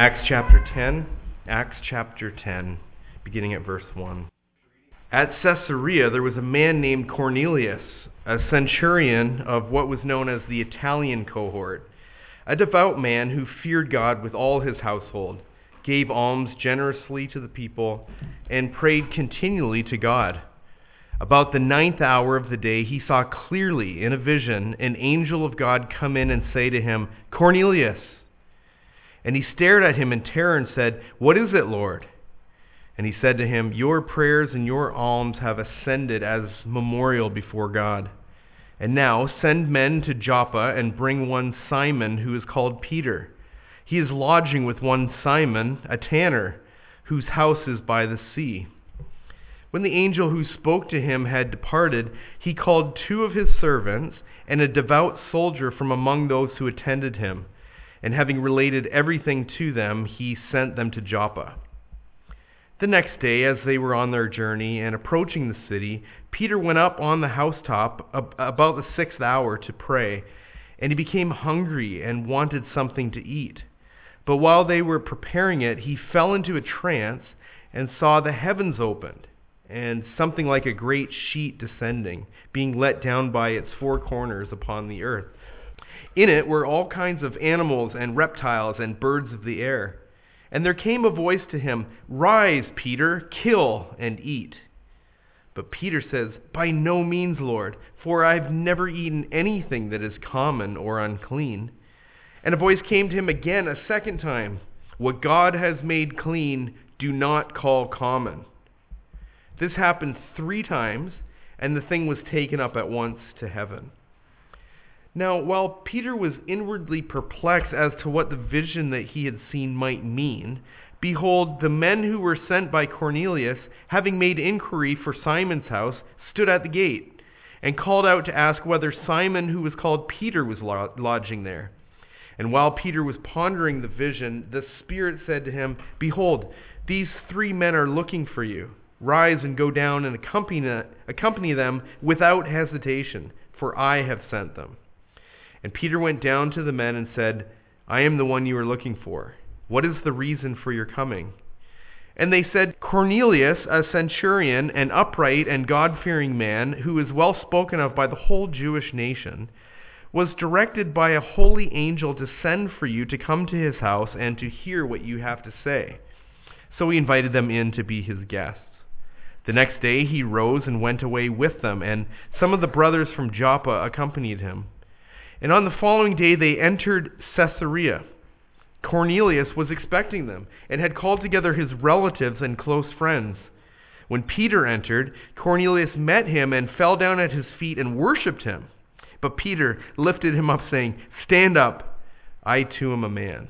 Acts chapter 10, beginning at verse 1. At Caesarea there was a man named Cornelius, a centurion of what was known as the Italian cohort, a devout man who feared God with all his household, gave alms generously to the people, and prayed continually to God. About the 9th hour of the day he saw clearly in a vision an angel of God come in and say to him, "Cornelius." And he stared at him in terror and said, "What is it, Lord?" And he said to him, "Your prayers and your alms have ascended as memorial before God. And now send men to Joppa and bring one Simon who is called Peter. He is lodging with one Simon, a tanner, whose house is by the sea." When the angel who spoke to him had departed, he called 2 of his servants and a devout soldier from among those who attended him. And having related everything to them, he sent them to Joppa. The next day, as they were on their journey and approaching the city, Peter went up on the housetop about the 6th hour to pray, and he became hungry and wanted something to eat. But while they were preparing it, he fell into a trance and saw the heavens opened, and something like a great sheet descending, being let down by its 4 corners upon the earth. In it were all kinds of animals and reptiles and birds of the air. And there came a voice to him, "Rise, Peter, kill and eat." But Peter says, "By no means, Lord, for I've never eaten anything that is common or unclean." And a voice came to him again a second time, "What God has made clean, do not call common." This happened 3 times, and the thing was taken up at once to heaven. Now, while Peter was inwardly perplexed as to what the vision that he had seen might mean, behold, the men who were sent by Cornelius, having made inquiry for Simon's house, stood at the gate, and called out to ask whether Simon, who was called Peter, was lodging there. And while Peter was pondering the vision, the Spirit said to him, "Behold, these 3 men are looking for you. Rise and go down and accompany them without hesitation, for I have sent them." And Peter went down to the men and said, "I am the one you are looking for. What is the reason for your coming?" And they said, "Cornelius, a centurion, an upright and God-fearing man, who is well spoken of by the whole Jewish nation, was directed by a holy angel to send for you to come to his house and to hear what you have to say." So he invited them in to be his guests. The next day he rose and went away with them, and some of the brothers from Joppa accompanied him. And on the following day they entered Caesarea. Cornelius was expecting them and had called together his relatives and close friends. When Peter entered, Cornelius met him and fell down at his feet and worshipped him. But Peter lifted him up, saying, "Stand up, I too am a man."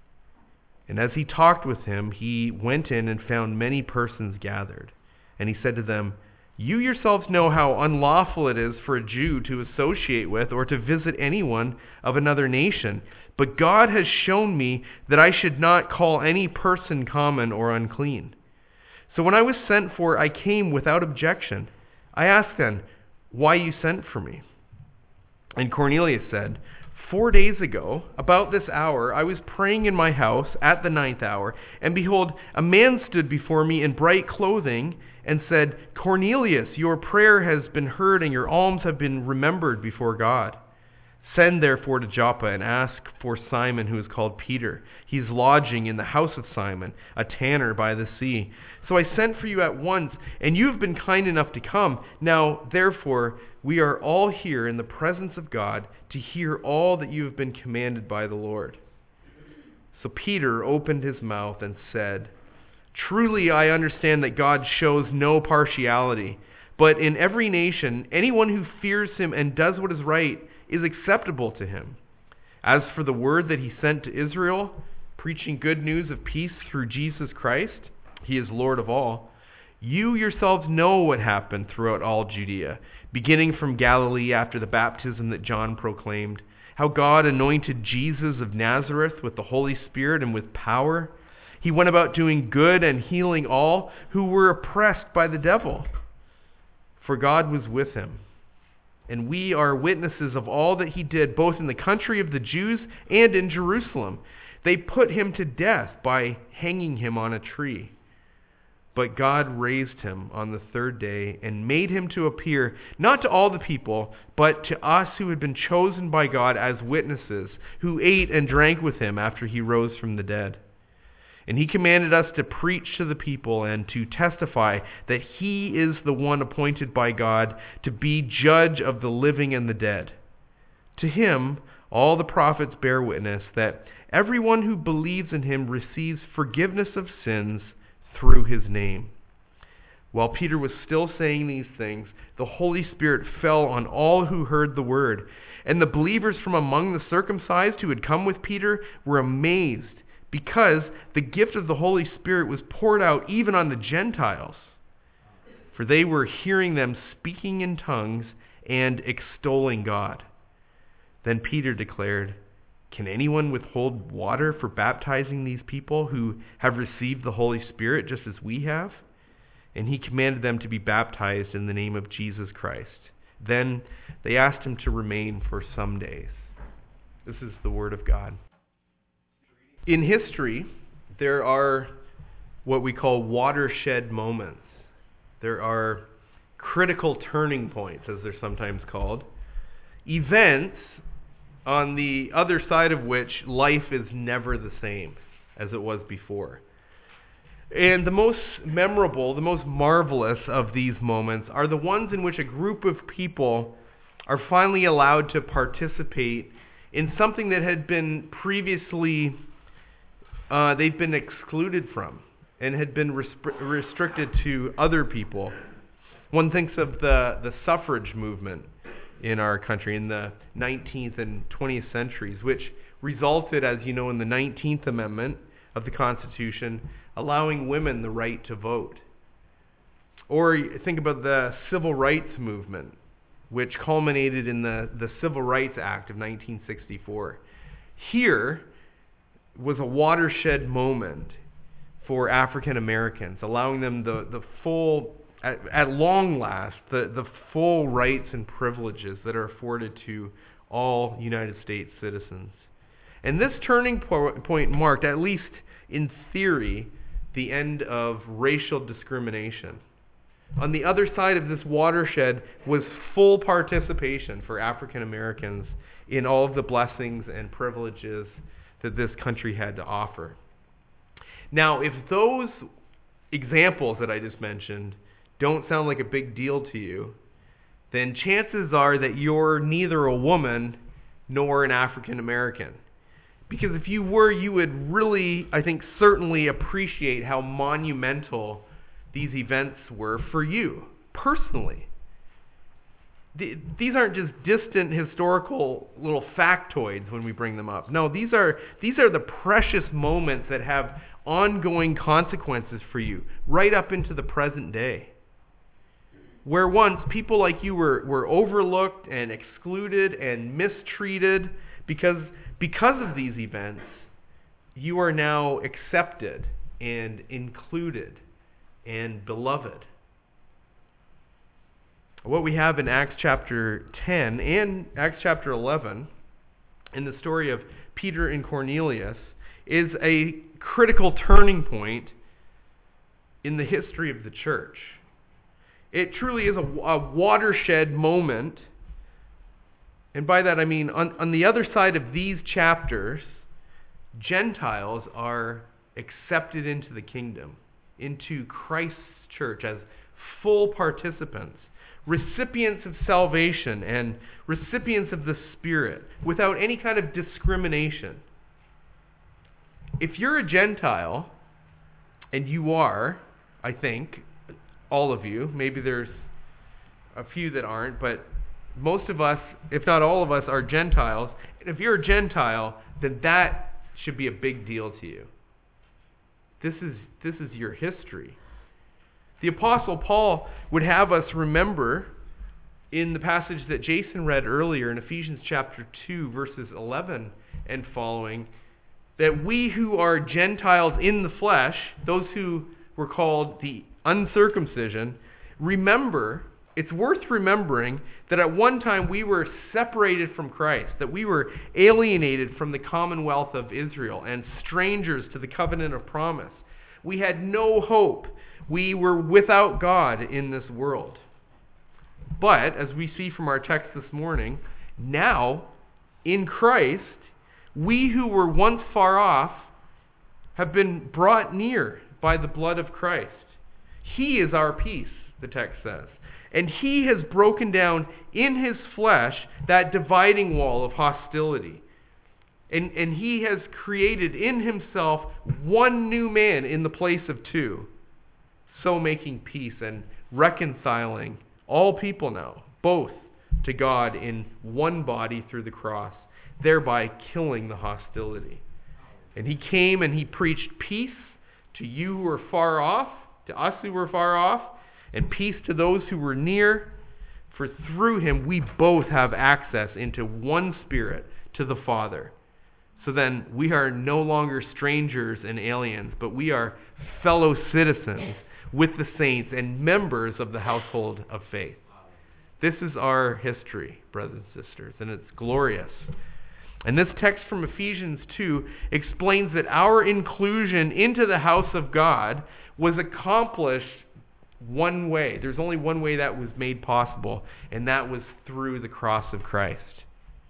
And as he talked with him, he went in and found many persons gathered. And he said to them, "You yourselves know how unlawful it is for a Jew to associate with or to visit anyone of another nation. But God has shown me that I should not call any person common or unclean. So when I was sent for, I came without objection. I asked then, 'Why you sent for me?' And Cornelius said, 4 days ago, about this hour, I was praying in my house at the 9th hour, and behold, a man stood before me in bright clothing and said, 'Cornelius, your prayer has been heard and your alms have been remembered before God. Send therefore to Joppa and ask for Simon who is called Peter. He is lodging in the house of Simon, a tanner by the sea.' So I sent for you at once, and you have been kind enough to come. Now, therefore, we are all here in the presence of God to hear all that you have been commanded by the Lord." So Peter opened his mouth and said, "Truly I understand that God shows no partiality, but in every nation, anyone who fears him and does what is right is acceptable to him. As for the word that he sent to Israel, preaching good news of peace through Jesus Christ, he is Lord of all. You yourselves know what happened throughout all Judea, beginning from Galilee after the baptism that John proclaimed, how God anointed Jesus of Nazareth with the Holy Spirit and with power. He went about doing good and healing all who were oppressed by the devil, for God was with him. And we are witnesses of all that he did, both in the country of the Jews and in Jerusalem, They put him to death by hanging him on a tree. But God raised him on the third day and made him to appear not to all the people, but to us who had been chosen by God as witnesses, who ate and drank with him after he rose from the dead. And he commanded us to preach to the people and to testify that he is the one appointed by God to be judge of the living and the dead. To him, all the prophets bear witness that everyone who believes in him receives forgiveness of sins through his name. While Peter was still saying these things, the Holy Spirit fell on all who heard the word. And the believers from among the circumcised who had come with Peter were amazed, because the gift of the Holy Spirit was poured out even on the Gentiles. For they were hearing them speaking in tongues and extolling God. Then Peter declared, "Can anyone withhold water for baptizing these people who have received the Holy Spirit just as we have?" And he commanded them to be baptized in the name of Jesus Christ. Then they asked him to remain for some days. This is the word of God. In history, there are what we call watershed moments. There are critical turning points, as they're sometimes called. Events on the other side of which life is never the same as it was before. And the most memorable, the most marvelous of these moments are the ones in which a group of people are finally allowed to participate in something that had been previously they've been excluded from and had been restricted to other people. One thinks of the suffrage movement in our country in the 19th and 20th centuries, which resulted, as you know, in the 19th Amendment of the Constitution, allowing women the right to vote. Or think about the Civil Rights Movement, which culminated in the Civil Rights Act of 1964. Here was a watershed moment for African Americans, allowing them the full, at long last, the full rights and privileges that are afforded to all United States citizens. And this turning point marked, at least in theory, the end of racial discrimination. On the other side of this watershed was full participation for African Americans in all of the blessings and privileges that this country had to offer. Now, if those examples that I just mentioned don't sound like a big deal to you, then chances are that you're neither a woman nor an African American. Because if you were, you would really, I think, certainly appreciate how monumental these events were for you personally. These aren't just distant historical little factoids when we bring them up. No, these are the precious moments that have ongoing consequences for you right up into the present day. Where once people like you were overlooked and excluded and mistreated because of these events, you are now accepted and included and beloved. What we have in Acts chapter 10 and Acts chapter 11 in the story of Peter and Cornelius is a critical turning point in the history of the church. It truly is a watershed moment. And by that I mean on the other side of these chapters, Gentiles are accepted into the kingdom, into Christ's church as full participants, recipients of salvation and recipients of the Spirit without any kind of discrimination. If you're a Gentile, and you are, I think, all of you, maybe there's a few that aren't, but most of us, if not all of us, are Gentiles. And if you're a Gentile, then that should be a big deal to you. This is your history. The Apostle Paul would have us remember in the passage that Jason read earlier in Ephesians chapter 2, verses 11 and following, that we who are Gentiles in the flesh, those who were called the uncircumcision, remember it's worth remembering that at one time we were separated from Christ, that we were alienated from the commonwealth of Israel and strangers to the covenant of promise. We had no hope. We were without God in this world. But, as we see from our text this morning, now, in Christ, we who were once far off have been brought near by the blood of Christ. He is our peace, the text says. And he has broken down in his flesh that dividing wall of hostility. And he has created in himself one new man in the place of two, so making peace and reconciling all people now, both to God in one body through the cross, thereby killing the hostility. And he came and he preached peace to you who are far off, to us who were far off, and peace to those who were near. For through him we both have access into one Spirit to the Father. So then we are no longer strangers and aliens, but we are fellow citizens with the saints and members of the household of faith. This is our history, brothers and sisters, and it's glorious. And this text from Ephesians 2 explains that our inclusion into the house of God was accomplished one way. There's only one way that was made possible, and that was through the cross of Christ.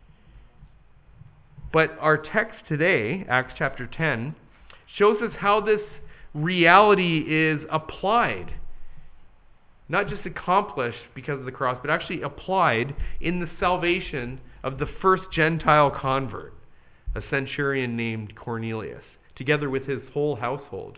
But our text today, Acts chapter 10, shows us how this reality is applied. Not just accomplished because of the cross, but actually applied in the salvation of the first Gentile convert, a centurion named Cornelius, together with his whole household.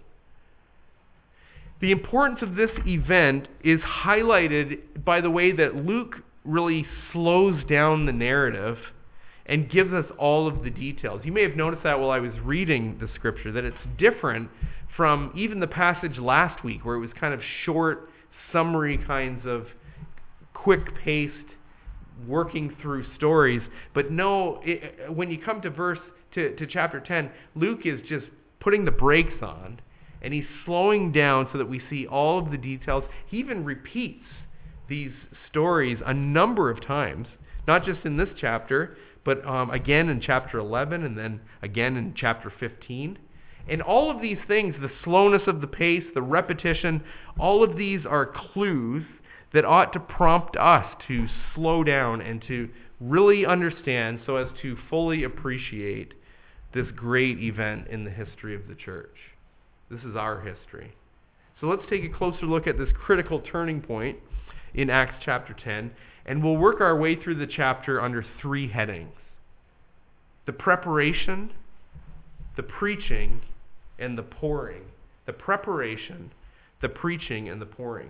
The importance of this event is highlighted by the way that Luke really slows down the narrative and gives us all of the details. You may have noticed that while I was reading the scripture, that it's different from even the passage last week where it was kind of short, summary kinds of quick-paced working through stories. But no, when you come to chapter 10, Luke is just putting the brakes on, and he's slowing down so that we see all of the details. He even repeats these stories a number of times, not just in this chapter, but again in chapter 11 and then again in chapter 15. And all of these things, the slowness of the pace, the repetition, all of these are clues that ought to prompt us to slow down and to really understand so as to fully appreciate this great event in the history of the church. This is our history. So let's take a closer look at this critical turning point in Acts chapter 10, and we'll work our way through the chapter under three headings: the preparation, the preaching, and the pouring. The preparation, the preaching, and the pouring.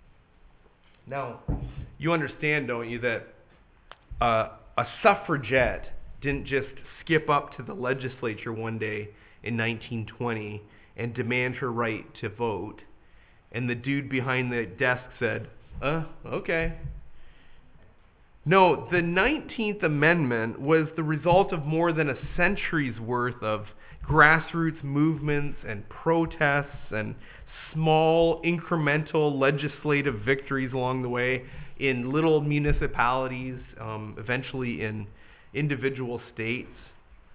Now, you understand, don't you, that a suffragette didn't just skip up to the legislature one day in 1920 and demand her right to vote, and the dude behind the desk said, okay. No, the 19th Amendment was the result of more than a century's worth of grassroots movements and protests and small incremental legislative victories along the way in little municipalities, eventually in individual states.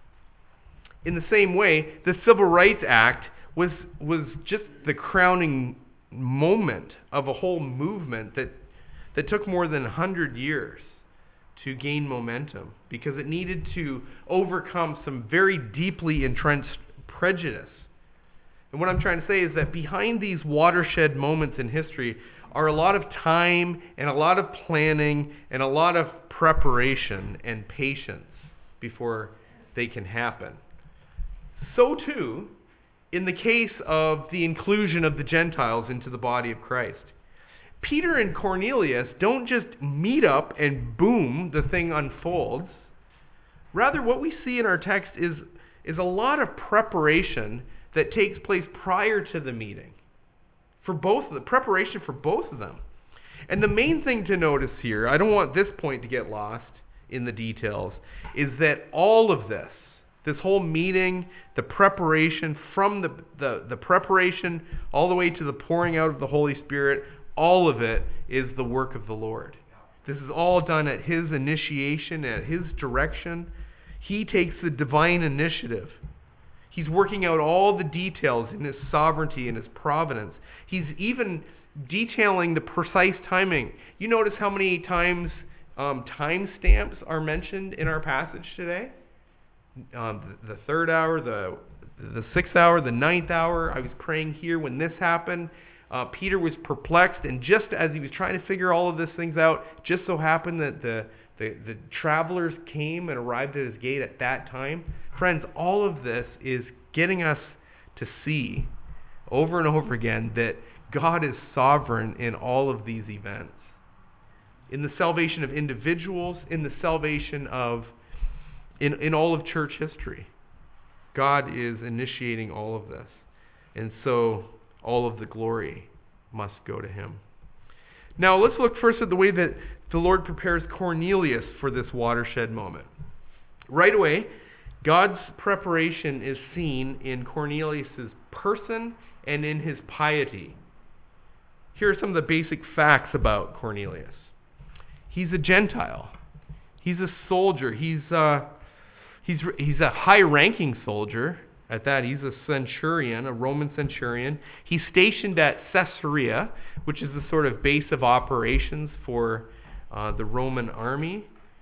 In the same way, the Civil Rights Act was just the crowning moment of a whole movement that took more than 100 years to gain momentum, because it needed to overcome some very deeply entrenched prejudice. And what I'm trying to say is that behind these watershed moments in history are a lot of time and a lot of planning and a lot of preparation and patience before they can happen. So too, in the case of the inclusion of the Gentiles into the body of Christ. Peter and Cornelius don't just meet up and boom, the thing unfolds. Rather, what we see in our text is a lot of preparation that takes place prior to the meeting. Preparation for both of them. And the main thing to notice here, I don't want this point to get lost in the details, is that all of this whole meeting, the preparation, from the preparation all the way to the pouring out of the Holy Spirit, all of it is the work of the Lord. This is all done at his initiation, at his direction. He takes the divine initiative. He's working out all the details in his sovereignty and his providence. He's even detailing the precise timing. You notice how many times timestamps are mentioned in our passage today? The third hour, the sixth hour, the ninth hour. I was praying here when this happened. Peter was perplexed, and just as he was trying to figure all of these things out, just so happened that the travelers came and arrived at his gate at that time. Friends, all of this is getting us to see over and over again that God is sovereign in all of these events. In the salvation of individuals, in the salvation of, in all of church history. God is initiating all of this. And so all of the glory must go to him. Now let's look first at the way that the Lord prepares Cornelius for this watershed moment. Right away, God's preparation is seen in Cornelius' person and in his piety. Here are some of the basic facts about Cornelius. He's a Gentile. He's a soldier. He's a high-ranking soldier. At that, he's a centurion, a Roman centurion. He's stationed at Caesarea, which is the sort of base of operations for the Roman army.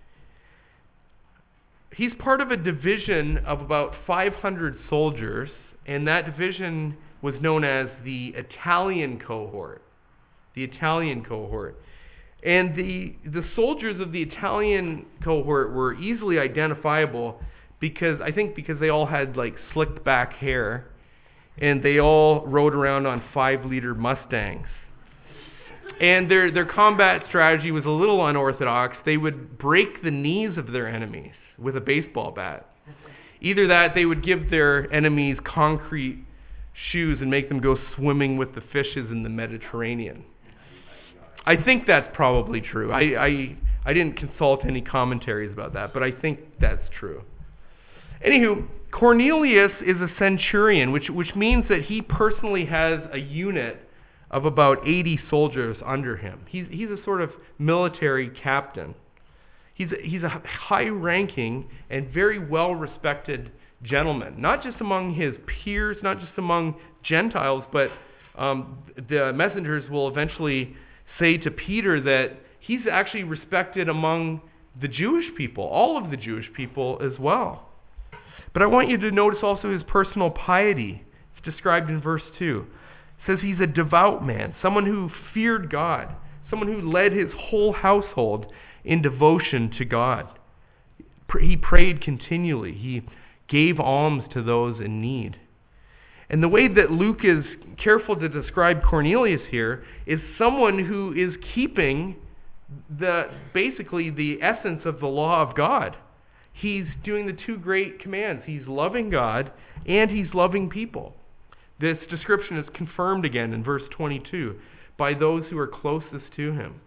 He's part of a division of about 500 soldiers, and that division was known as the Italian cohort. The Italian cohort. And the soldiers of the Italian cohort were easily identifiable because they all had like slicked back hair, and they all rode around on 5-liter Mustangs. And their combat strategy was a little unorthodox. They would break the knees of their enemies with a baseball bat. Either that, they would give their enemies concrete shoes and make them go swimming with the fishes in the Mediterranean. I think that's probably true. I didn't consult any commentaries about that, but I think that's true. Anywho, Cornelius is a centurion, which means that he personally has a unit of about 80 soldiers under him. He's a sort of military captain. He's a high-ranking and very well-respected gentleman, not just among his peers, not just among Gentiles, but the messengers will eventually say to Peter that he's actually respected among the Jewish people, all of the Jewish people as well. But I want you to notice also his personal piety. It's described in verse 2. It says he's a devout man, someone who feared God, someone who led his whole household in devotion to God. He prayed continually. He gave alms to those in need. And the way that Luke is careful to describe Cornelius here is someone who is keeping basically the essence of the law of God. He's doing the two great commands. He's loving God and he's loving people. This description is confirmed again in verse 22 by those who are closest to him.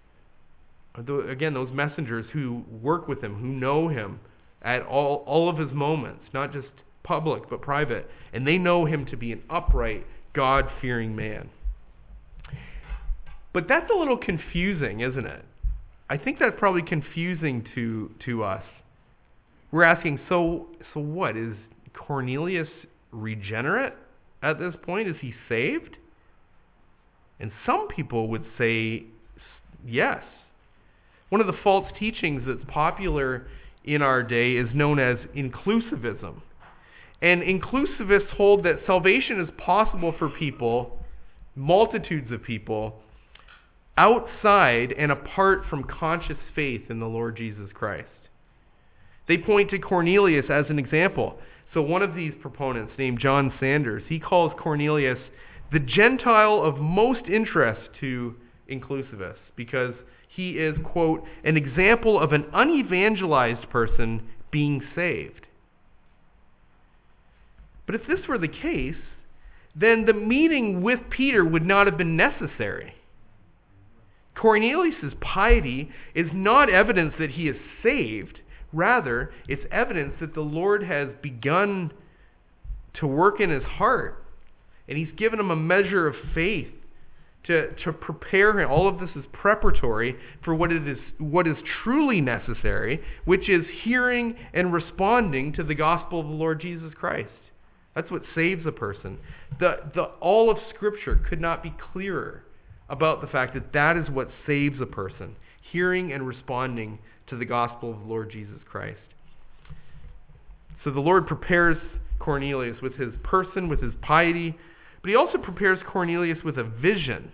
Again, those messengers who work with him, who know him at all of his moments, not just public but private, and they know him to be an upright, God-fearing man. But that's a little confusing, isn't it? I think that's probably confusing to us. We're asking, so what? Is Cornelius regenerate at this point? Is he saved? And some people would say yes. One of the false teachings that's popular in our day is known as inclusivism. And inclusivists hold that salvation is possible for people, multitudes of people, outside and apart from conscious faith in the Lord Jesus Christ. They point to Cornelius as an example. So one of these proponents, named John Sanders, he calls Cornelius the Gentile of most interest to inclusivists because he is, quote, an example of an unevangelized person being saved. But if this were the case, then the meeting with Peter would not have been necessary. Cornelius' piety is not evidence that he is saved. Rather, it's evidence that the Lord has begun to work in his heart, and he's given him a measure of faith to prepare him. All of this is preparatory for what is truly necessary, which is hearing and responding to the gospel of the Lord Jesus Christ. That's what saves a person. All of Scripture could not be clearer about the fact that that is what saves a person, hearing and responding to the gospel of the Lord Jesus Christ. So the Lord prepares Cornelius with his person, with his piety, but he also prepares Cornelius with a vision.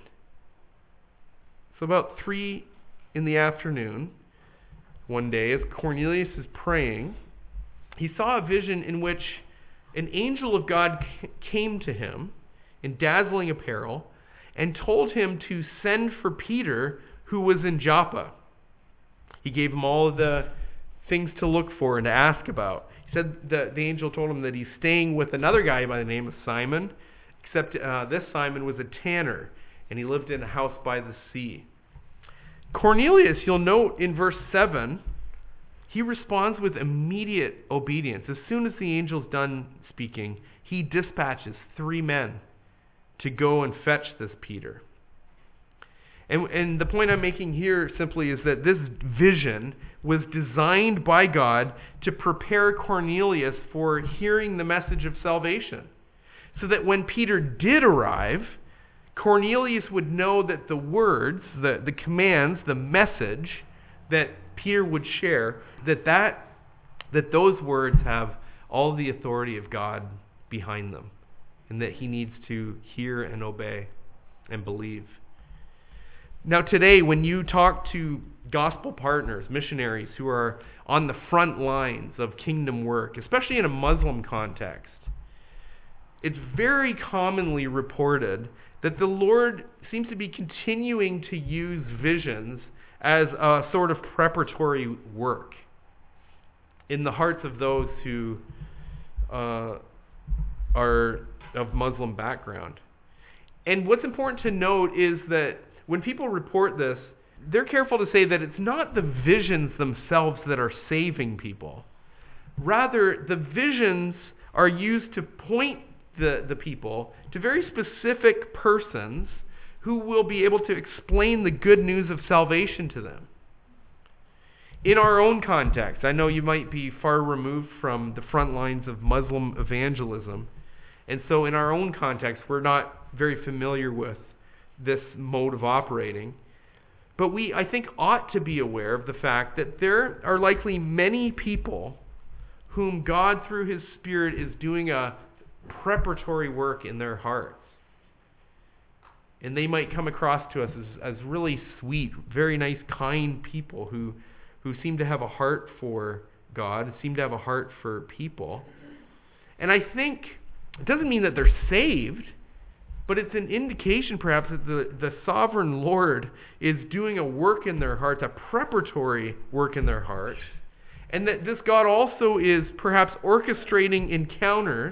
So about 3 p.m. one day, as Cornelius is praying, he saw a vision in which an angel of God came to him in dazzling apparel and told him to send for Peter, who was in Joppa. He gave him all of the things to look for and to ask about. He said that the angel told him that he's staying with another guy by the name of Simon, except this Simon was a tanner, and he lived in a house by the sea. Cornelius, you'll note in verse 7, he responds with immediate obedience. As soon as the angel's done speaking, he dispatches 3 men to go and fetch this Peter. And the point I'm making here simply is that this vision was designed by God to prepare Cornelius for hearing the message of salvation. So that when Peter did arrive, Cornelius would know that the words, the commands, the message that Peter would share, that those words have all the authority of God behind them, and that he needs to hear and obey and believe. Now today, when you talk to gospel partners, missionaries who are on the front lines of kingdom work, especially in a Muslim context, it's very commonly reported that the Lord seems to be continuing to use visions as a sort of preparatory work in the hearts of those who are of Muslim background. And what's important to note is that when people report this, they're careful to say that it's not the visions themselves that are saving people. Rather, the visions are used to point the people to very specific persons who will be able to explain the good news of salvation to them. In our own context, I know you might be far removed from the front lines of Muslim evangelism, and so in our own context, we're not very familiar with this mode of operating. But we, I think, ought to be aware of the fact that there are likely many people whom God, through His Spirit, is doing a preparatory work in their hearts. And they might come across to us as really sweet, very nice, kind people who seem to have a heart for God, seem to have a heart for people. And I think it doesn't mean that they're saved, but it's an indication perhaps that the sovereign Lord is doing a work in their hearts, a preparatory work in their hearts, and that this God also is perhaps orchestrating encounters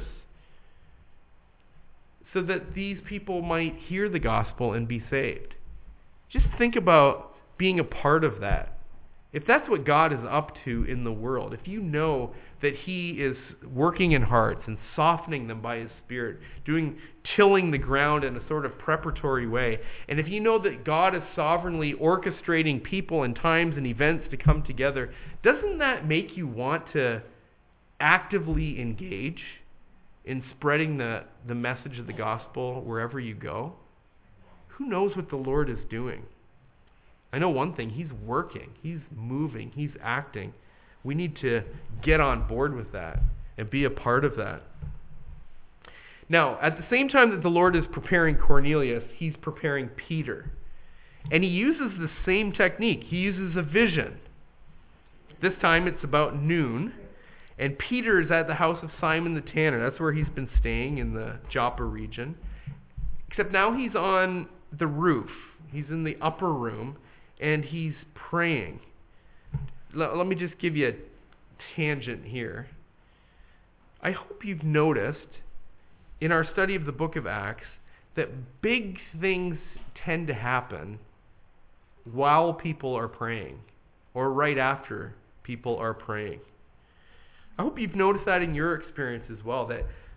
so that these people might hear the gospel and be saved. Just think about being a part of that. If that's what God is up to in the world, if you know that He is working in hearts and softening them by His Spirit, tilling the ground in a sort of preparatory way, and if you know that God is sovereignly orchestrating people and times and events to come together, doesn't that make you want to actively engage in spreading the message of the gospel wherever you go? Who knows what the Lord is doing? I know one thing, He's working, He's moving, He's acting. We need to get on board with that and be a part of that. Now, at the same time that the Lord is preparing Cornelius, He's preparing Peter. And He uses the same technique. He uses a vision. This time it's about noon, and Peter is at the house of Simon the tanner. That's where he's been staying, in the Joppa region. Except now he's on the roof. He's in the upper room, and he's praying. Let me just give you a tangent here. I hope you've noticed in our study of the book of Acts that big things tend to happen while people are praying, or right after people are praying. I hope you've noticed that in your experience as well, that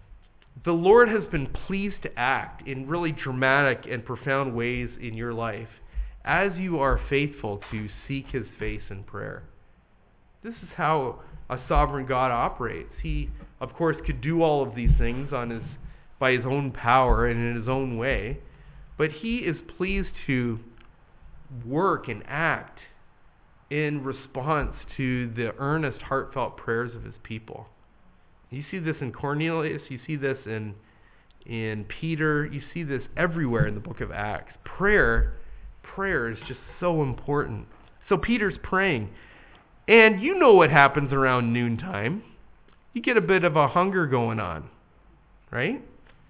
the Lord has been pleased to act in really dramatic and profound ways in your life as you are faithful to seek his face in prayer. This is how a sovereign God operates. He, of course, could do all of these things by his own power and in his own way, but he is pleased to work and act in response to the earnest, heartfelt prayers of his people. You see this in Cornelius, you see this in Peter, you see this everywhere in the book of Acts. Prayer is just so important. So Peter's praying, and you know what happens around noontime. You get a bit of a hunger going on, right?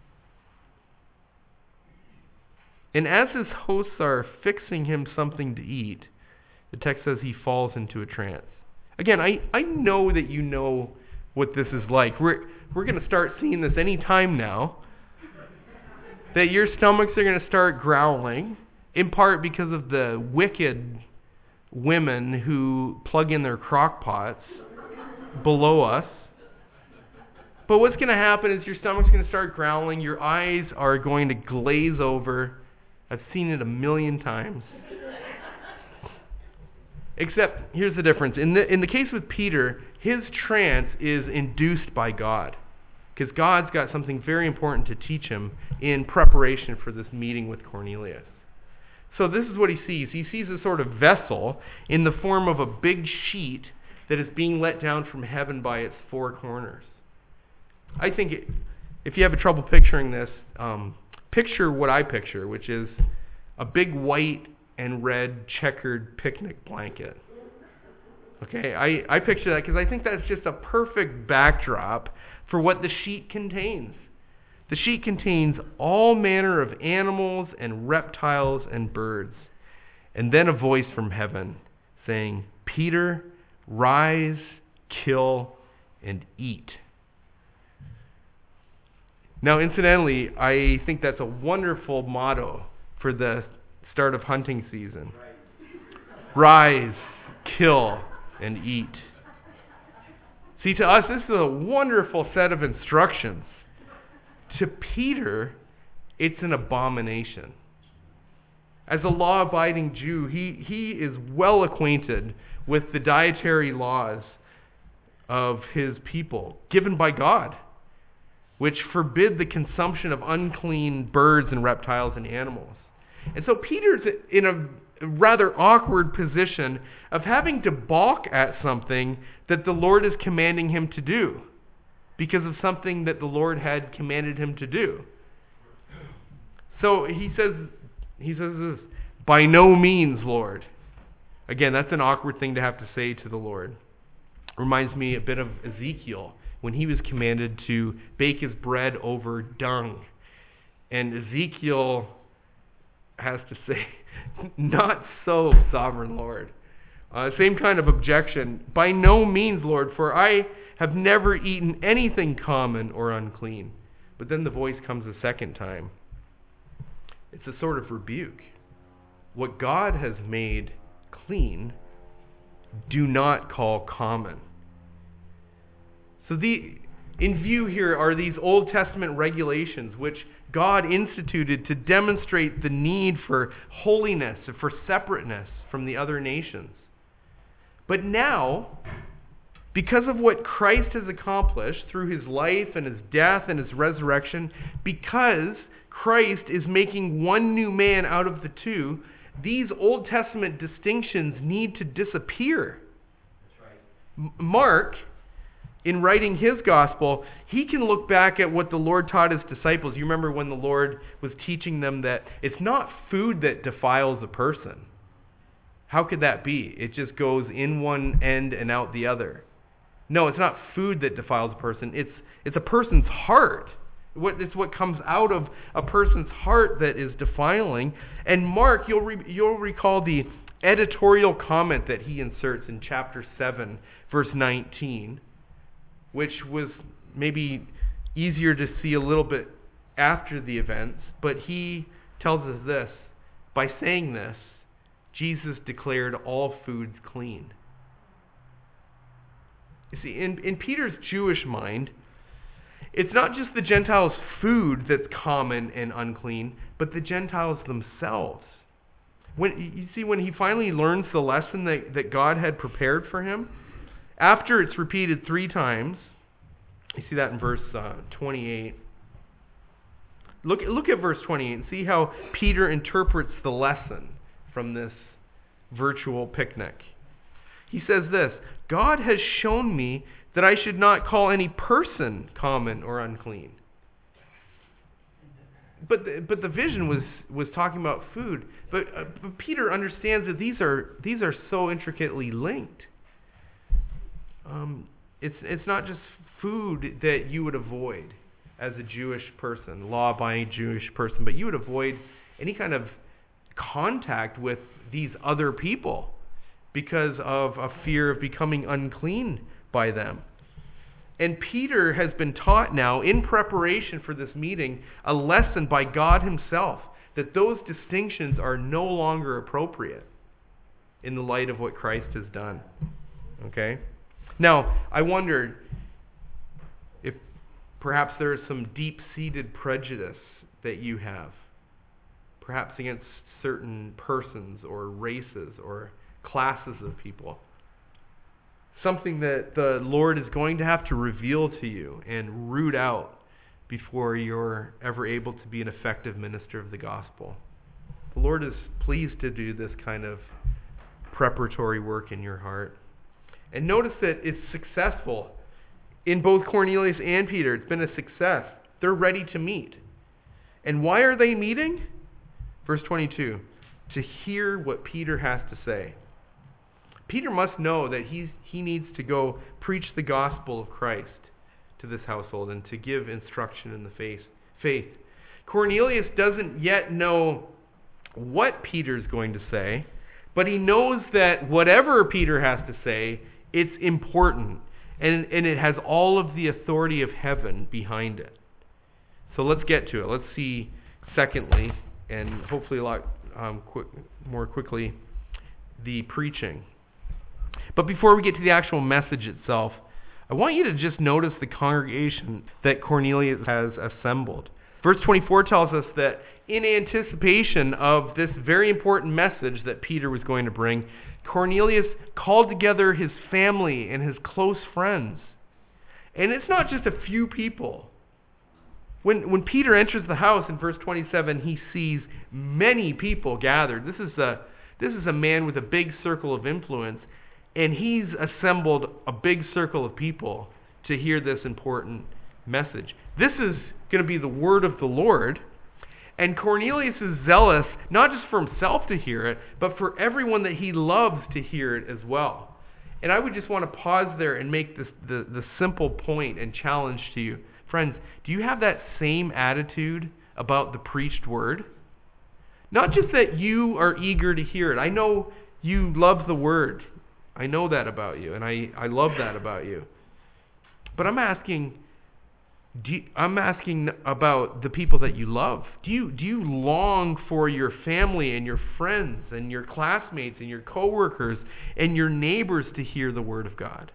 And as his hosts are fixing him something to eat, the text says he falls into a trance. Again, I know that you know what this is like. We're going to start seeing this any time now. That your stomachs are going to start growling, in part because of the wicked women who plug in their crock pots below us. But what's going to happen is your stomach's going to start growling, your eyes are going to glaze over. I've seen it a million times. Except, here's the difference. In the case with Peter, his trance is induced by God. Because God's got something very important to teach him in preparation for this meeting with Cornelius. So this is what he sees. He sees a sort of vessel in the form of a big sheet that is being let down from heaven by its four corners. I think if you have trouble picturing this, picture what I picture, which is a big white and red checkered picnic blanket. Okay, I picture that because I think that's just a perfect backdrop for what the sheet contains. The sheet contains all manner of animals and reptiles and birds. And then a voice from heaven saying, "Peter, rise, kill, and eat." Now, incidentally, I think that's a wonderful motto for the start of hunting season. Rise, kill, and eat. See, to us, this is a wonderful set of instructions. To Peter, it's an abomination. As a law-abiding Jew, he is well acquainted with the dietary laws of his people, given by God, which forbid the consumption of unclean birds and reptiles and animals. And so Peter's in a rather awkward position of having to balk at something that the Lord is commanding him to do because of something that the Lord had commanded him to do. So he says this, "By no means, Lord." Again, that's an awkward thing to have to say to the Lord. Reminds me a bit of Ezekiel when he was commanded to bake his bread over dung. And Ezekiel has to say, "Not so, sovereign Lord." Same kind of objection. "By no means, Lord, for I have never eaten anything common or unclean." But then the voice comes a second time. It's a sort of rebuke. What God has made clean, do not call common. So in view here are these Old Testament regulations which God instituted to demonstrate the need for holiness and for separateness from the other nations. But now, because of what Christ has accomplished through his life and his death and his resurrection, because Christ is making one new man out of the two, these Old Testament distinctions need to disappear. That's right. Mark, in writing his gospel, he can look back at what the Lord taught his disciples. You remember when the Lord was teaching them that it's not food that defiles a person. How could that be? It just goes in one end and out the other. No, it's not food that defiles a person. It's a person's heart. It's what comes out of a person's heart that is defiling. And Mark, you'll recall the editorial comment that he inserts in chapter 7, verse 19, which was maybe easier to see a little bit after the events, but he tells us this: by saying this, Jesus declared all foods clean. You see, in Peter's Jewish mind, It's not just the Gentiles' food that's common and unclean, but the Gentiles themselves. When he finally learns the lesson that God had prepared for him, after it's repeated 3 times, you see that in verse 28. Look at verse 28 and see how Peter interprets the lesson from this virtual picnic. He says this, God has shown me that I should not call any person common or unclean. But the vision was talking about food. But Peter understands that these are so intricately linked. It's not just food that you would avoid as a Jewish person, law-abiding Jewish person, but you would avoid any kind of contact with these other people because of a fear of becoming unclean by them. And Peter has been taught now, in preparation for this meeting, a lesson by God himself, that those distinctions are no longer appropriate in the light of what Christ has done. Okay? Now, I wondered if perhaps there is some deep-seated prejudice that you have, perhaps against certain persons or races or classes of people. Something that the Lord is going to have to reveal to you and root out before you're ever able to be an effective minister of the gospel. The Lord is pleased to do this kind of preparatory work in your heart. And notice that it's successful in both Cornelius and Peter. It's been a success. They're ready to meet. And why are they meeting? Verse 22, to hear what Peter has to say. Peter must know that he needs to go preach the gospel of Christ to this household and to give instruction in the faith. Cornelius doesn't yet know what Peter's going to say, but he knows that whatever Peter has to say, it's important, and it has all of the authority of heaven behind it. So let's get to it. Let's see, secondly, and hopefully a lot more quickly, the preaching. But before we get to the actual message itself, I want you to just notice the congregation that Cornelius has assembled. Verse 24 tells us that in anticipation of this very important message that Peter was going to bring, Cornelius called together his family and his close friends. And it's not just a few people. When Peter enters the house in verse 27, he sees many people gathered. This is a man with a big circle of influence, and he's assembled a big circle of people to hear this important message. This is going to be the word of the Lord, and Cornelius is zealous not just for himself to hear it, but for everyone that he loves to hear it as well. And I would just want to pause there and make this the simple point and challenge to you. Friends, do you have that same attitude about the preached word? Not just that you are eager to hear it. I know you love the word. I know that about you, and I love that about you. But I'm asking about the people that you love. Do you long for your family and your friends and your classmates and your coworkers and your neighbors to hear the word of God?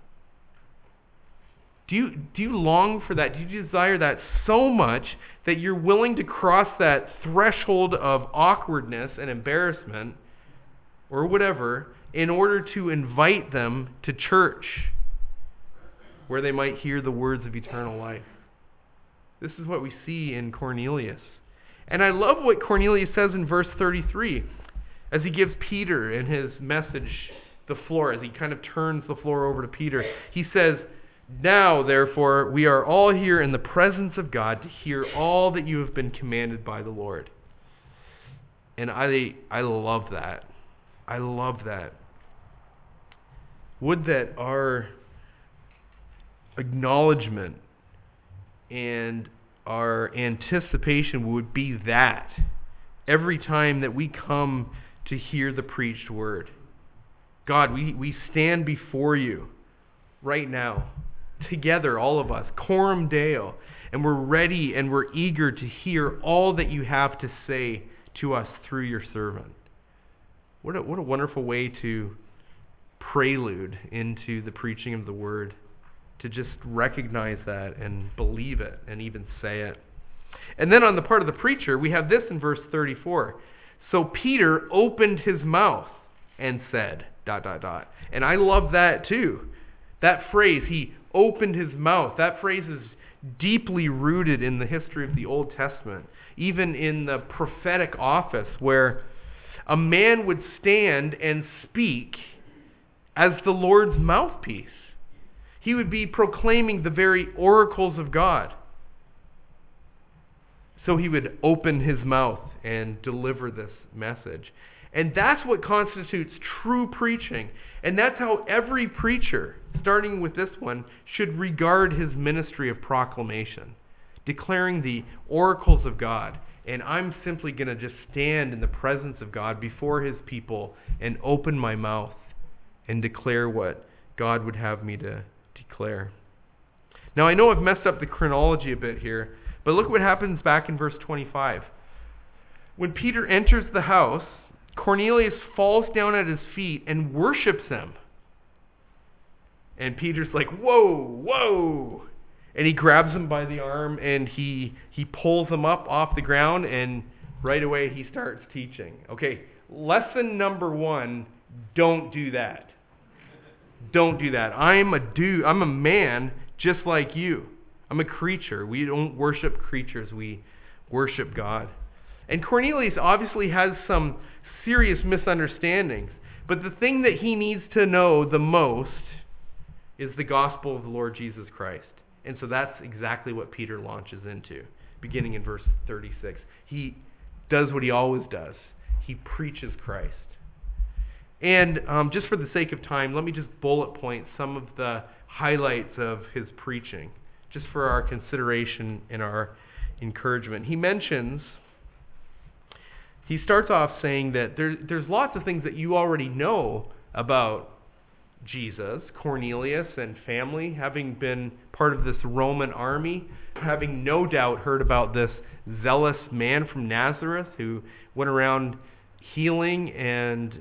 Do you long for that? Do you desire that so much that you're willing to cross that threshold of awkwardness and embarrassment or whatever in order to invite them to church where they might hear the words of eternal life? This is what we see in Cornelius. And I love what Cornelius says in verse 33 as he gives Peter in his message the floor, as he kind of turns the floor over to Peter. He says, "Now, therefore, we are all here in the presence of God to hear all that you have been commanded by the Lord." And I love that. I love that. Would that our acknowledgement and our anticipation would be that every time that we come to hear the preached word. God, we stand before you right now, together, all of us, Coram Deo, and we're ready and we're eager to hear all that you have to say to us through your servant. What a wonderful way to prelude into the preaching of the word. to just recognize that and believe it and even say it. And then on the part of the preacher, we have this in verse 34. So Peter opened his mouth and said, ... And I love that too. That phrase, he opened his mouth. That phrase is deeply rooted in the history of the Old Testament, even in the prophetic office where a man would stand and speak as the Lord's mouthpiece. He would be proclaiming the very oracles of God. So he would open his mouth and deliver this message. And that's what constitutes true preaching. And that's how every preacher, starting with this one, should regard his ministry of proclamation, declaring the oracles of God. And I'm simply going to just stand in the presence of God before his people and open my mouth and declare what God would have me to declare. Now I know I've messed up the chronology a bit here, but look what happens back in verse 25. When Peter enters the house, Cornelius falls down at his feet and worships him. And Peter's like, whoa, whoa. And he grabs him by the arm and he pulls him up off the ground, and right away he starts teaching. Okay, lesson number 1, don't do that. Don't do that. I'm a man just like you. I'm a creature. We don't worship creatures. We worship God. And Cornelius obviously has some serious misunderstandings. But the thing that he needs to know the most is the gospel of the Lord Jesus Christ. And so that's exactly what Peter launches into, beginning in verse 36. He does what he always does. He preaches Christ. And just for the sake of time, let me just bullet point some of the highlights of his preaching, just for our consideration and our encouragement. He starts off saying that there's lots of things that you already know about Jesus, Cornelius and family, having been part of this Roman army, having no doubt heard about this zealous man from Nazareth who went around healing and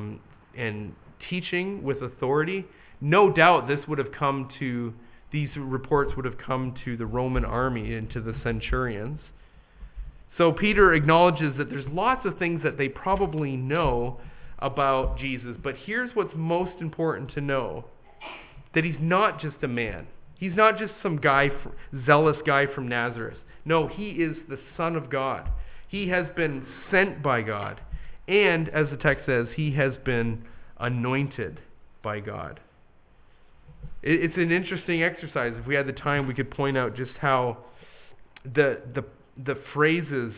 teaching with authority. No doubt these reports would have come to the Roman army and to the centurions. So Peter acknowledges that there's lots of things that they probably know about Jesus, but here's what's most important to know: that he's not just a man. He's not just some zealous guy from Nazareth. No, he is the Son of God. He has been sent by God. And, as the text says, he has been anointed by God. It's an interesting exercise. If we had the time, we could point out just how the phrases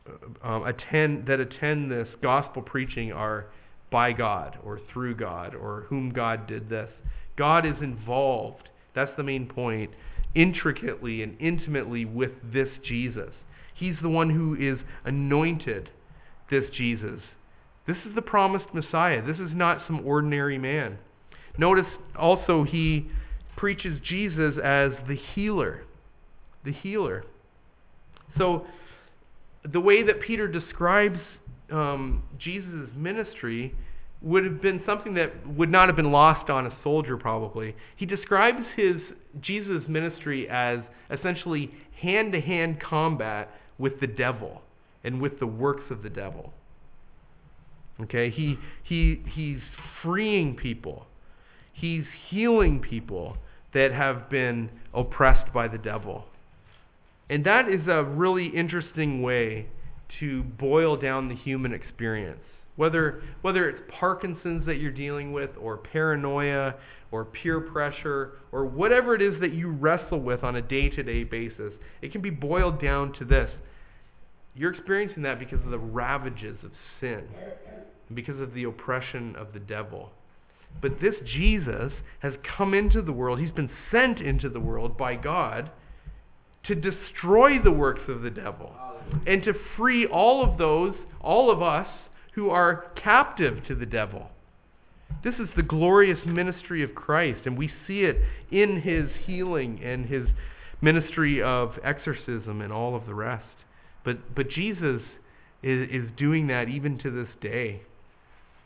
that attend this gospel preaching are by God or through God or whom God did this. God is involved. That's the main point. Intricately and intimately with this Jesus. He's the one who is anointed, this Jesus. This is the promised Messiah. This is not some ordinary man. Notice also he preaches Jesus as the healer. The healer. So the way that Peter describes Jesus' ministry would have been something that would not have been lost on a soldier probably. He describes Jesus' ministry as essentially hand-to-hand combat with the devil and with the works of the devil. Okay, he's freeing people. He's healing people that have been oppressed by the devil. And that is a really interesting way to boil down the human experience. Whether it's Parkinson's that you're dealing with, or paranoia, or peer pressure, or whatever it is that you wrestle with on a day-to-day basis, it can be boiled down to this. You're experiencing that because of the ravages of sin, because of the oppression of the devil. But this Jesus has come into the world. He's been sent into the world by God to destroy the works of the devil and to free all of us who are captive to the devil. This is the glorious ministry of Christ, and we see it in his healing and his ministry of exorcism and all of the rest. But Jesus is doing that even to this day.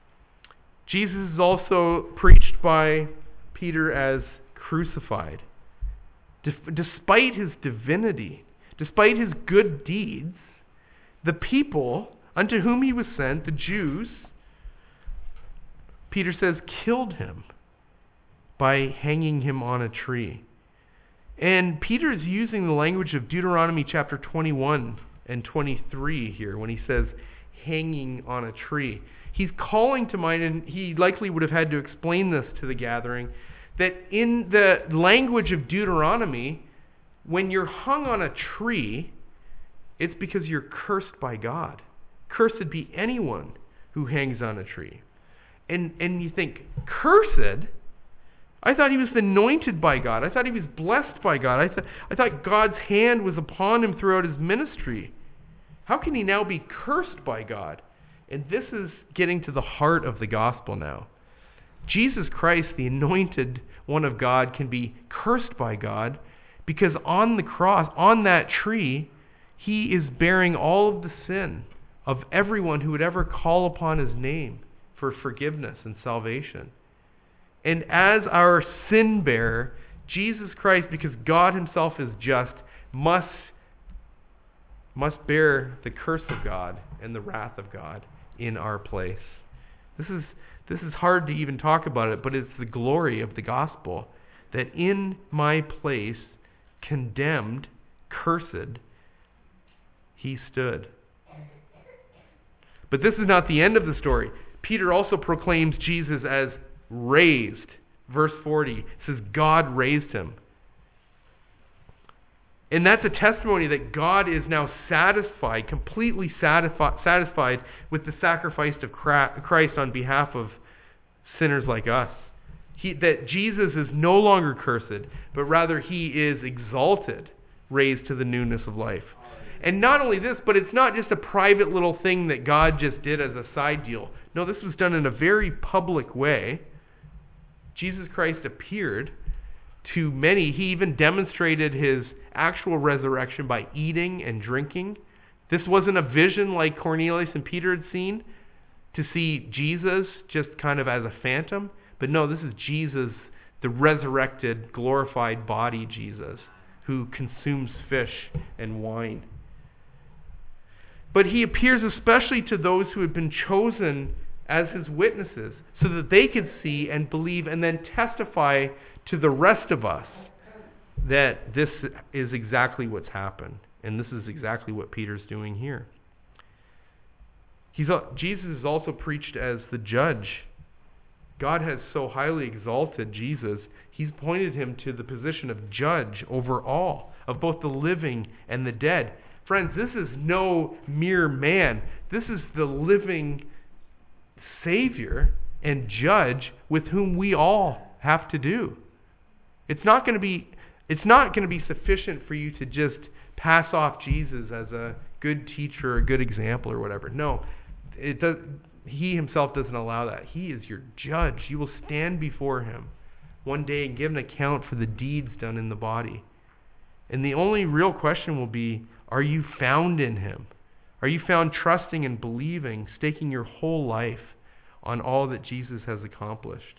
Jesus is also preached by Peter as crucified. despite his divinity, despite his good deeds, the people unto whom he was sent, the Jews, Peter says, killed him by hanging him on a tree. And Peter is using the language of Deuteronomy chapter 21 and 23 here when he says hanging on a tree. He's calling to mind, and he likely would have had to explain this to the gathering, that in the language of Deuteronomy, when you're hung on a tree, it's because you're cursed by God. Cursed be anyone who hangs on a tree. And you think, cursed? I thought he was anointed by God. I thought he was blessed by God. I thought God's hand was upon him throughout his ministry. How can he now be cursed by God? And this is getting to the heart of the gospel now. Jesus Christ, the anointed one of God, can be cursed by God because on the cross, on that tree, he is bearing all of the sin of everyone who would ever call upon his name for forgiveness and salvation. And as our sin bearer, Jesus Christ, because God himself is just, must bear the curse of God and the wrath of God in our place. This is hard to even talk about it, but it's the glory of the gospel that in my place, condemned, cursed, he stood. But this is not the end of the story. Peter also proclaims Jesus as raised. Verse 40 says God raised him. And that's a testimony that God is now satisfied, completely satisfied with the sacrifice of Christ on behalf of sinners like us. That Jesus is no longer cursed, but rather he is exalted, raised to the newness of life. And not only this, but it's not just a private little thing that God just did as a side deal. No, this was done in a very public way. Jesus Christ appeared to many. He even demonstrated his actual resurrection by eating and drinking. This wasn't a vision like Cornelius and Peter had seen, to see Jesus just kind of as a phantom. But no, this is Jesus, the resurrected, glorified body Jesus, who consumes fish and wine. But he appears especially to those who have been chosen as his witnesses, so that they could see and believe and then testify to the rest of us that this is exactly what's happened. And this is exactly what Peter's doing here. Jesus is also preached as the judge. God has so highly exalted Jesus, he's pointed him to the position of judge over all, of both the living and the dead. Friends, this is no mere man. This is the living Savior and judge with whom we all have to do. It's not going to be sufficient for you to just pass off Jesus as a good teacher, a good example, or whatever. No, he himself doesn't allow that. He is your judge. You will stand before him one day and give an account for the deeds done in the body. And the only real question will be, are you found in him? Are you found trusting and believing, staking your whole life on all that Jesus has accomplished?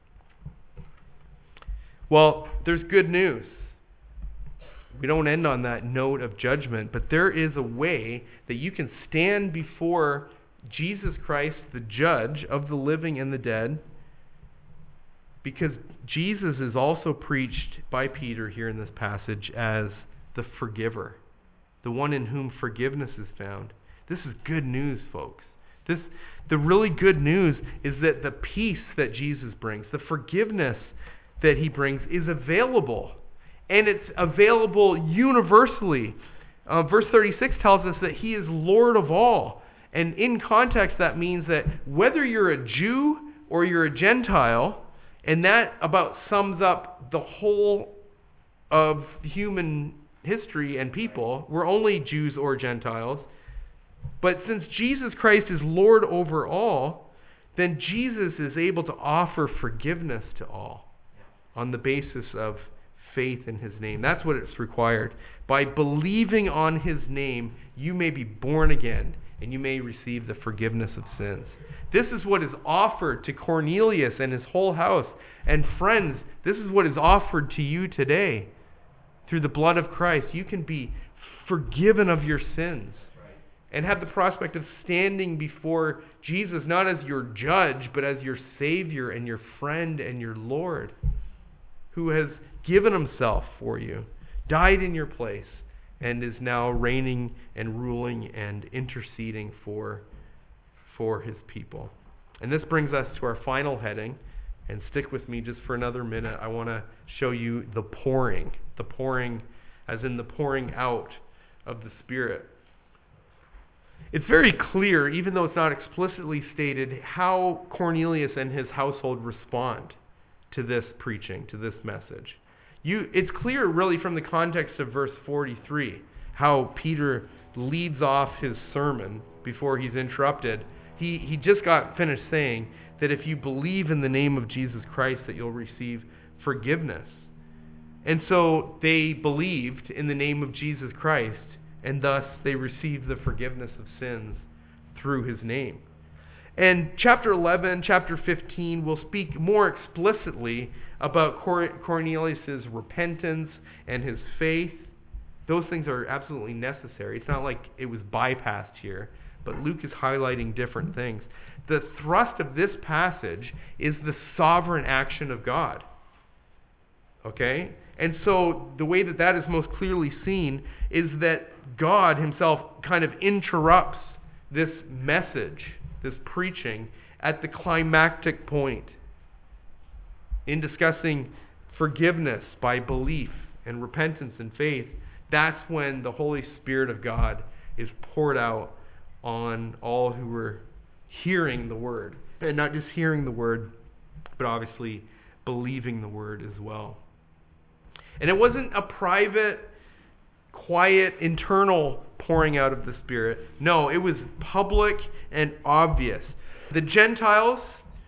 Well, there's good news. We don't end on that note of judgment, but there is a way that you can stand before Jesus Christ, the judge of the living and the dead, because Jesus is also preached by Peter here in this passage as the forgiver, the one in whom forgiveness is found. This is good news, folks. The really good news is that the peace that Jesus brings, the forgiveness that he brings, is available. And it's available universally. Verse 36 tells us that he is Lord of all. And in context, that means that whether you're a Jew or you're a Gentile, and that about sums up the whole of human history and people, we're only Jews or Gentiles. But since Jesus Christ is Lord over all, then Jesus is able to offer forgiveness to all on the basis of faith in his name. That's what it's required. By believing on his name, you may be born again and you may receive the forgiveness of sins. This is what is offered to Cornelius and his whole house. And friends, this is what is offered to you today. through the blood of Christ, you can be forgiven of your sins and have the prospect of standing before Jesus, not as your judge, but as your Savior and your friend and your Lord, who has given himself for you, died in your place, and is now reigning and ruling and interceding for his people. And this brings us to our final heading. And stick with me just for another minute. I want to show you the pouring as in the pouring out of the Spirit. It's very clear, even though it's not explicitly stated, how Cornelius and his household respond to this preaching, to this message. It's clear really from the context of verse 43, how Peter leads off his sermon before he's interrupted. He just got finished saying that if you believe in the name of Jesus Christ, that you'll receive forgiveness. And so they believed in the name of Jesus Christ, and thus they received the forgiveness of sins through his name. And chapter 11, chapter 15 will speak more explicitly about Cornelius' repentance and his faith. Those things are absolutely necessary. It's not like it was bypassed here, but Luke is highlighting different things. The thrust of this passage is the sovereign action of God. Okay? And so the way that is most clearly seen is that God himself kind of interrupts this message, this preaching, at the climactic point in discussing forgiveness by belief and repentance and faith. That's when the Holy Spirit of God is poured out on all who were hearing the word. And not just hearing the word, but obviously believing the word as well. And it wasn't a private, quiet, internal pouring out of the Spirit. No, it was public and obvious. The Gentiles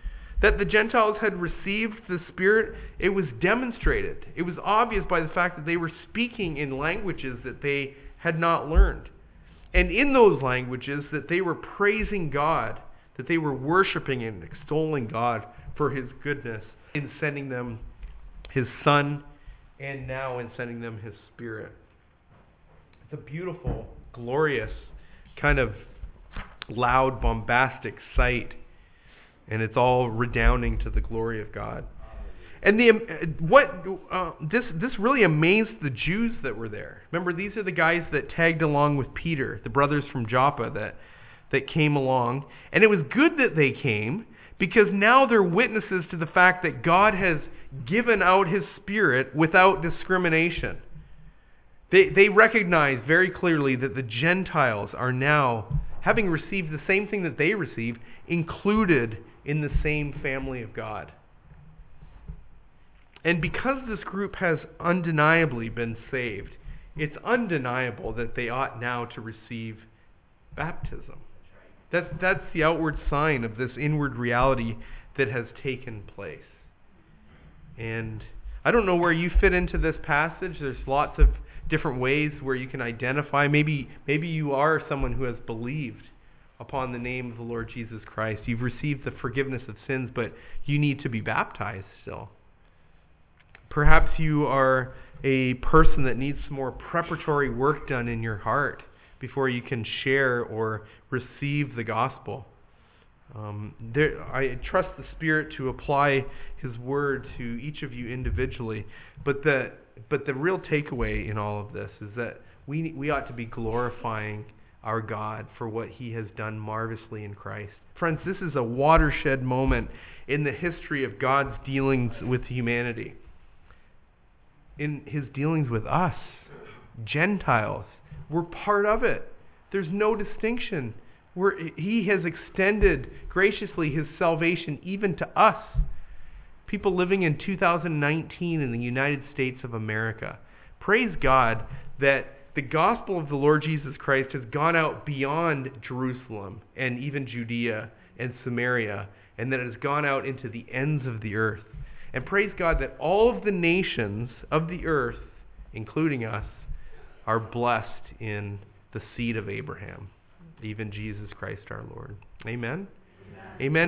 had received the Spirit, it was demonstrated. It was obvious by the fact that they were speaking in languages that they had not learned. And in those languages that they were praising God, that they were worshiping and extolling God for his goodness in sending them his Son, and now in sending them his Spirit. It's a beautiful, glorious, kind of loud, bombastic sight, and it's all redounding to the glory of God. And this really amazed the Jews that were there. Remember, these are the guys that tagged along with Peter, the brothers from Joppa that came along. And it was good that they came, because now they're witnesses to the fact that God has given out his Spirit without discrimination. They recognize very clearly that the Gentiles are now, having received the same thing that they received, included in the same family of God. And because this group has undeniably been saved, it's undeniable that they ought now to receive baptism. That's the outward sign of this inward reality that has taken place. And I don't know where you fit into this passage. There's lots of different ways where you can identify. Maybe you are someone who has believed upon the name of the Lord Jesus Christ. You've received the forgiveness of sins, but you need to be baptized still. Perhaps you are a person that needs some more preparatory work done in your heart before you can share or receive the gospel. I trust the Spirit to apply his word to each of you individually. But the real takeaway in all of this is that we ought to be glorifying our God for what he has done marvelously in Christ. Friends, this is a watershed moment in the history of God's dealings with humanity. In his dealings with us, Gentiles, we're part of it. There's no distinction. He has extended graciously his salvation even to us, people living in 2019 in the United States of America. Praise God that the gospel of the Lord Jesus Christ has gone out beyond Jerusalem and even Judea and Samaria, and that it has gone out into the ends of the earth. And praise God that all of the nations of the earth, including us, are blessed in the seed of Abraham, even Jesus Christ our Lord. Amen? Amen.